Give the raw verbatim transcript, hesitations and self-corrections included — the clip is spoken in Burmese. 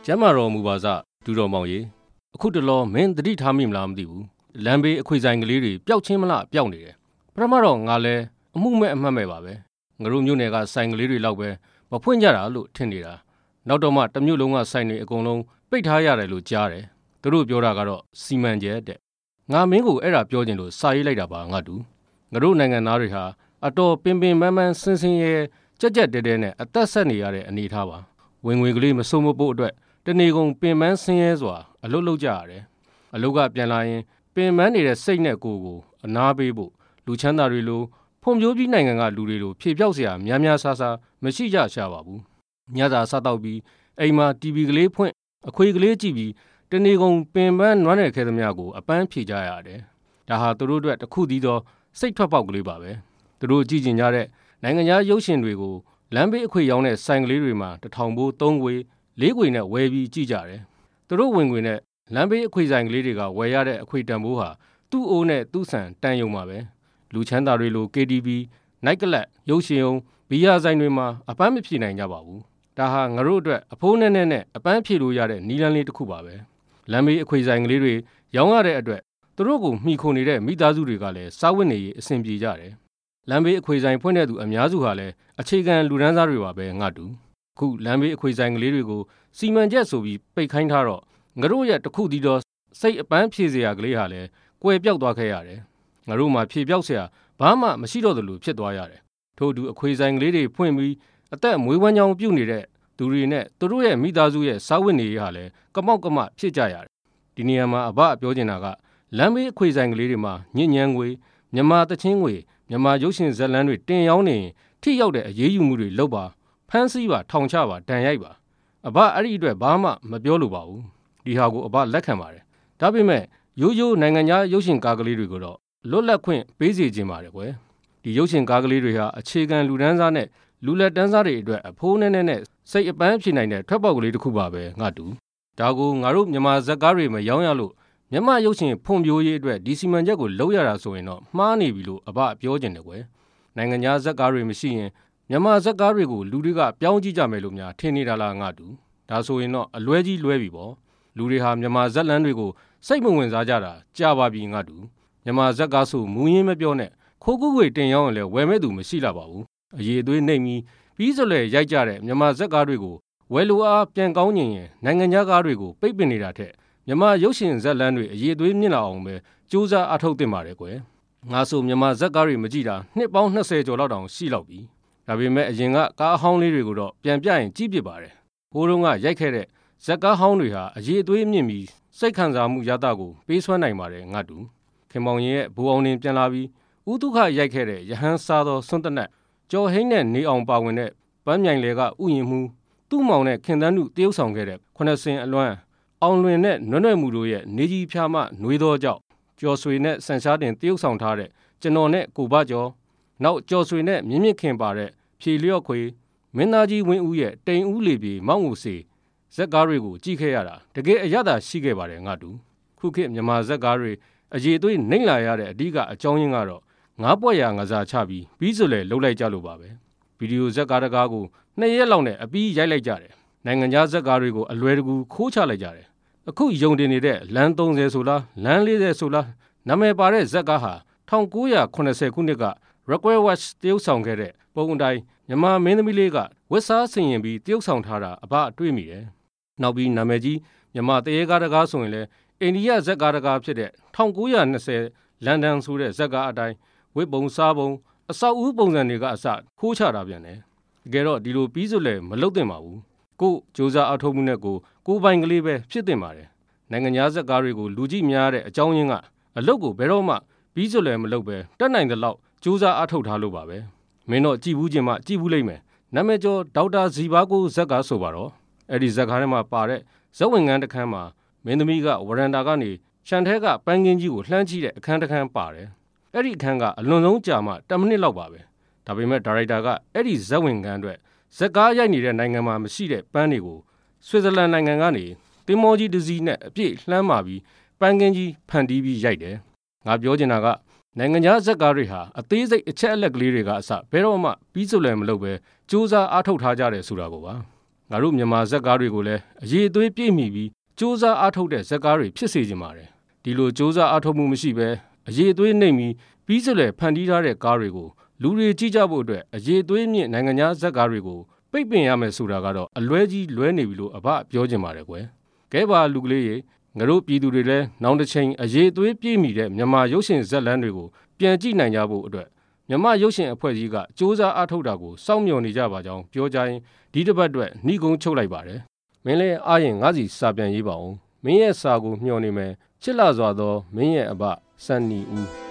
ကျမ်းမာတော်မူပါစဒူတော်မောင်ကြီးအခုတလောမင်းသတိထားမိမလားမသိဘူးလမ်းဘေးအခွေဆိုင်ကလေးတွေပျောက်ချင်းမလားပျောက်နေတယ်ပထမတော့ငါလဲအမှုမဲ့အမှတ်မဲ့ပါပဲငါတို့မြို့နယ်ကဆိုင်ကလေးတွေလောက်ပဲမဖွင့်ကြတာလို့ထင်နေတာနောက်တော့မှတမြို့လုံးကဆိုင်တွေအကုန်လုံးပိတ်ထားရတယ်လို့ကြားတယ်သူတို့ပြောတာကတော့စီမံချက်တဲ့ငါမင်းကိုအဲ့ဒါပြောချင်လို့စာရေးလိုက်တာပါငါတူငါတို့နိုင်ငံသားတွေဟာအတော်ပင်ပင်ပန်းပန်းစင်စင်ရဲကြက်ကြက်တဲတဲနဲ့အသက်ဆက်နေရတဲ့အနေထားပါဝင်ငွေကလေးမစိုးမဖို့အတွက်တနေကုန်ပင်ပန်းဆင်းရဲစွာအလုပ်လုပ်ကြရတယ်အလုပ်ကပြန်လာရင်ပင်ပန်းနေတဲ့စိတ်နဲ့ကိုယ်ကိုအနာပေးဖို့လူချမ်းသာတွေလိုဖွံ့ဖြိုးပြီးနိုင်ငံကလူတွေလိုဖြေပြောက်စရာများများဆာဆာမရှိကြရှာပါဘူးညသာစားတော့ပြီးအိမ်မှာ တီဗီ ကလေးဖွင့်အခွေကလေးကြည့်ပြီးတနေကုန်ပင်ပန်းနွမ်းနယ်ခဲသမျှကိုအပန်းဖြေကြရတယ်ဒါဟာသူတို့အတွက်တစ်ခုတည်းသောစိတ်ထွက်ပေါက်ကလေးပါပဲသူတို့ကြည့်ကျင်ကြတဲ့နိုင်ငံခြားရုပ်ရှင်တွေကိုလမ်းဘေးအခွေရောင်းတဲ့ဆိုင်ကလေးတွေမှာတစ်ထောင်ဘိုးသုံးခွေလေးခွေနဲ့ဝယ်ပြီးကြည့်ကြတယ်သူတို့ဝင်ခွေနဲ့လမ်းဘေးအခွေဆိုင်ကလေးတွေကဝယ်ရတဲ့အခွေတန်ဖိုးဟာသူ့အိုးနဲ့သူ့ဆန်တန်ယုံပါပဲလူချမ်းသာတွေလို ကေ တီ ဗီ နိုင်ကလပ်ရုပ်ရှင်ုံဘီယာဆိုင်တွေမှာအပန်းမဖြေနိုင်ကြပါဘူးဒါဟာငါတို့အတွက်အဖိုးနဲ့နဲ့နဲ့အပန်းဖြေလို့ရတဲ့နီလန်းလေးတစ်ခုပါပဲလမ်းဘေးအခွေဆိုင်ကလေးတွေရောင်းရတဲ့အတွက်သူတို့ကိုမှီခိုနေတဲ့မိသားစုတွေကလည်းစားဝတ်နေရေးအဆင်ပြေကြတယ်လမ်းဘေးအခွေဆိုင်ဖွင့်တဲ့သူအများစုဟာလည်းအခြေခံလူဒန်းစားတွေပါပဲငါတူခုလမ်းဘေးအခွေဆိုင်ကလေးတွေကိုစီမံချက်ဆိုပြီးပိတ်ခိုင်းထားတော့ငါတို့ရဲ့တစ်ခုတည်းသောစိတ်အပန်းဖြေစရာကလေးဟာလည်းကွယ်ပြောက်သွားခဲ့ရတယ်ငါတို့မှာဖြေပြောက်စရာဘာမှမရှိတော့သလိုဖြစ်သွားရတယ်ထို့အတူအခွေဆိုင်ကလေးတွေဖွင့်ပြီးအသက်မွေးဝမ်းကြောင်းပြုတ်နေတဲ့သူတွေနဲ့သူတို့ရဲ့မိသားစုရဲ့စားဝတ်နေရေးဟာလည်းကမောက်ကမဖြစ်ကြရတယ်ဒီနေရာမှာအဘပြောချင်တာကလမ်းဘေးအခွေဆိုင်ကလေးတွေမှာညဉ့်ညမ်းငွေမြန်မာတချင်းငွေမြန်မာရုပ်ရှင်ဇာတ်လမ်းတွေတင်ရောင်းနေရင်ထိရောက်တဲ့အရေးယူမှုတွေလုပ်ပါဖမ်းဆီးပါထောင်ချပါဒဏ်ရိုက်ပါအဘအဲ့ဒီအတွက်ဘာမှမပြောလိုပါဘူးဒီဟာကိုအဘလက်ခံပါတယ်ဒါပေမဲ့ရိုးရိုးနိုင်ငံခြားရုပ်ရှင်ကားကလေးတွေကိုတော့လွတ်လပ်ခွင့်ပေးစီခြင်းပါတယ်ကွယ်ဒီရုပ်ရှင်ကားကလေးတွေဟာအခြေခံလူဒန်းစားနဲ့လူလက်တန်းစားတွေအတွက်အဖိုးနဲ့နဲ့နဲ့စိတ်အပန်းဖြေနိုင်တဲ့ထွက်ပေါက်ကလေးတစ်ခုပါပဲငါတူဒါကိုငါတို့မြန်မာဇက်ကားတွေမရောင်းရလို့မြန်မာရုပ်ရှင်ဖွံ့ဖြိုးရေးအတွက်ဒီစီမံချက်ကိုလုပ်ရတာဆိုရင်တော့မှားနေပြီလို့အဘပြောချင်တယ်ကွယ်နိုင်ငံခြားဇက်ကားတွေမရှိရင်မြန်မာဇက်ကားတွေကိုလူတွေကပြောင်းကြည့်ကြမယ်လို့များထင်နေတာလားငါတူဒါဆိုရင်တော့အလွဲကြီးလွဲပြီပေါ့လူတွေဟာမြန်မာဇက်လန်းတွေကိုစိတ်မဝင်စားကြတာကြာပါပြီငါတူမြန်မာဇက်ကားဆိုမူရင်းမပြောနဲ့ခိုးကူးွေတင်ရောင်းရင်လည်းဝယ်မဲ့သူမရှိလာပါဘူးအရေးအသွေးနှိမ့်ပြီးပြီးစလဲရိုက်ကြတဲ့မြန်မာဇက်ကားတွေကိုဝယ်လိုအားပြန်ကောင်းညင်ရင်နိုင်ငံခြားကားတွေကိုပိတ်ပင်နေတာထက်မြန်မာရုပ်ရှင်ဇက်လန်းတွေအရေးအသွေးမြင့်လာအောင်ပဲစူးစမ်းအားထုတ်သင့်ပါတယ်ကွယ်ငါဆိုမြန်မာဇက်ကားတွေမကြည့်တာနှစ်ပေါင်းနှစ်ဆယ်ကျော်လောက်တောင်ရှိလောက်ပြီဒါပေမဲ့အရင်ကကားအဟောင်းလေးတွေကိုတော့ပြန်ပြရင်ကြည့်ပြပါတယ်ဟိုးတုန်းကရိုက်ခဲ့တဲ့ဇက်ကားဟောင်းတွေဟာအရေးအသွေးမြင့်ပြီးစိတ်ခံစားမှုရတာကိုပေးစွမ်းနိုင်ပါတယ်ငါတူခင်မောင်ရင်ရဲ့ဘူအောင်နေပြန်လာပြီးဥတုခရိုက်ခဲ့တဲ့ရဟန်းစားသောစွန့်တနက်ကျော်ဟိန်းနဲ့နေအောင်ပါဝင်တဲ့ပန်းမြိုင်လေကဥယျင်မှုသူ့မောင်နဲ့ခင်သန်းတို့တရုပ်ဆောင်ခဲ့တဲ့ခုနှစ်စင်အလွမ်းအောင်လွင်နဲ့နွဲ့နွဲ့မှုတို့ရဲ့နေကြီးဖြာမှနှွေးသောကြောင့်ကျော်ဆွေနဲ့ဆန်ရှားတင်တရုပ်ဆောင်ထားတဲ့ကျွန်တော်နဲ့ကိုဘကျော်နောက်ကျော်ဆွေနဲ့မြင့်မြင့်ခင်ပါတဲ့ဖြေလျော့ခွေမင်းသားကြီးဝင်းဦးရဲ့တိမ်ဦးလေပြေမောက်ငူစီဇက်ကားတွေကိုကြည့်ခဲ့ရတာတကယ်အရသာရှိခဲ့ပါတယ်ငါတူခုခေတ်မြန်မာဇက်ကားတွေအရေးသွေးနှိမ့်လာရတဲ့အဓိကအကြောင်းရင်းကတော့ငါးပွက်ရငစားချပြီးပြီးဆိုလဲလှုပ်လိုက်ကြလို့ပါပဲဗီဒီယိုဇက်ကားတကားကိုနှစ်ရက်လောက်နဲ့အပြီးရိုက်လိုက်ကြတယ်နိုင်ငံခြားဇက်ကားတွေကိုအလွယ်တကူခိုးချလိုက်ကြတယ်အခုယုံတင်နေတဲ့လမ်းသုံးဆယ်ဆိုလားလမ်းလေးဆယ်ဆိုလားနာမည်ပါတဲ့ဇက်ကားဟာ၁၉၇၀ခုနှစ်က Rockwell Watch တရုပ်ဆောင်ခဲ့တဲ့ပုံအတိုင်းမြန်မာမင်းသမီးလေးကဝက်စားဆင်ရင်ပြီးတရုပ်ဆောင်ထားတာအဘတွေ့မိတယ်နောက်ပြီးနာမည်ကြီးမြန်မာတရေကားတကားဆိုရင်လည်းအိန္ဒိယဇက်ကားတကားဖြစ်တဲ့၁၉၂၀လန်ဒန်ဆိုတဲ့ဇက်ကားအတိုင်းဝစ်ပုံစားပုံအဆောက်အဦပုံစံတွေကအစခိုးချတာပြန်တယ်တကယ်တော့ဒီလိုပြီးဆိုလဲမလုပ်သင့်ပါဘူးကိုကြိုးစားအထောက်မှုနဲ့ကိုကိုပိုင်ကလေးပဲဖြစ်သင့်ပါတယ်နိုင်ငံခြားဇက်ကားတွေကိုလူကြည့်များတဲ့အကြောင်းရင်းကအလုပ်ကိုဘယ်တော့မှပြီးဆိုလဲမလုပ်ပဲတက်နိုင်တဲ့လောက်ကြိုးစားအထောက်ထားလို့ပါပဲမင်းတော့ကြည်ဘူးချင်းမှကြည်ဘူးလိမ့်မယ်နာမည်ကျော်ဒေါက်တာဇီဘာကိုဇက်ကားဆိုပါတော့အဲ့ဒီဇက်ကားထဲမှာပါတဲ့ဇက်ဝင်ငန်းတစ်ခန်းမှာမင်းသမီးကဝရန်တာကနေခြံထဲကပန်းကင်းကြီးကိုလှမ်းကြည့်တဲ့အခန်းတစ်ခန်းပါတယ်အဲ့ဒီအခန်းကအလွန်ဆုံးကြာမှtenမိနစ်လောက်ပါပဲဒါပေမဲ့ဒါရိုက်တာကအဲ့ဒီဇက်ဝင်ငန်းအတွက်ဇက်ကားရိုက်နေတဲ့နိုင်ငံမှာမရှိတဲ့ပန်းတွေကိုဆွစ်ဇာလန်နိုင်ငံကနေသင်္ဘောကြီးတစ်စီးနဲ့အပြည့်လှမ်းမာပြီးပန်းကင်းကြီးဖန်တီးပြီးရိုက်တယ်ငါပြောချင်တာကနိုင်ငံခြားဇက်ကားတွေဟာအသေးစိတ်အချက်အလက်ကလေးတွေကအစဘယ်တော့မှပြီးဆိုလည်းမလုပ်ပဲစူးစမ်းအားထုတ်ထားကြတယ်ဆိုတာကိုပါငါတို့မြန်မာဇက်ကားတွေကိုလည်းအရေးအသွေးပြည့်မီပြီးစူးစမ်းအားထုတ်တဲ့ဇက်ကားတွေဖြစ်စေချင်ပါတယ်ဒီလိုစူးစမ်းအားထုတ်မှုမရှိဘဲအရေးအသွေးနှိမ့်ပြီးပြီးစလဲဖန်တီးထားတဲ့ကားတွေကိုလူတွေကြည့်ကြဖို့အတွက်အရေးအသွေးမြင့်နိုင်ငံခြားဇက်ကားတွေကိုပိတ်ပင်ရမယ်ဆိုတာကတော့အလွဲကြီးလွဲနေပြီလို့အဘပြောချင်ပါတယ်ကွယ်ကဲပါလူကလေးရေငါတို့ပြည်သူတွေလည်းနောက်တစ်ချိန်အရေးအသွေးပြည့်မီတဲ့မြန်မာရုပ်ရှင်ဇက်လန်းတွေကိုပြန်ကြည့်နိုင်ကြဖို့အတွက်မြန်မာရုပ်ရှင်အဖွဲ့ကြီးကစ조사အားထုတ်တာကိုစောင့်မျှော်နေကြပါကြောင်းပြောကြရင်ဒီတစ်ပတ်အတွက်နှီးကုန်းချုပ်လိုက်ပါတယ်မင်းလည်းအားရင်ငါးစီစာပြန်ရေးပါအောင်မင်းရဲ့စာကိုမျှော်နေမယ်ချစ်လာစွာသောမင်းရဲ့အဘစန်းနီဦး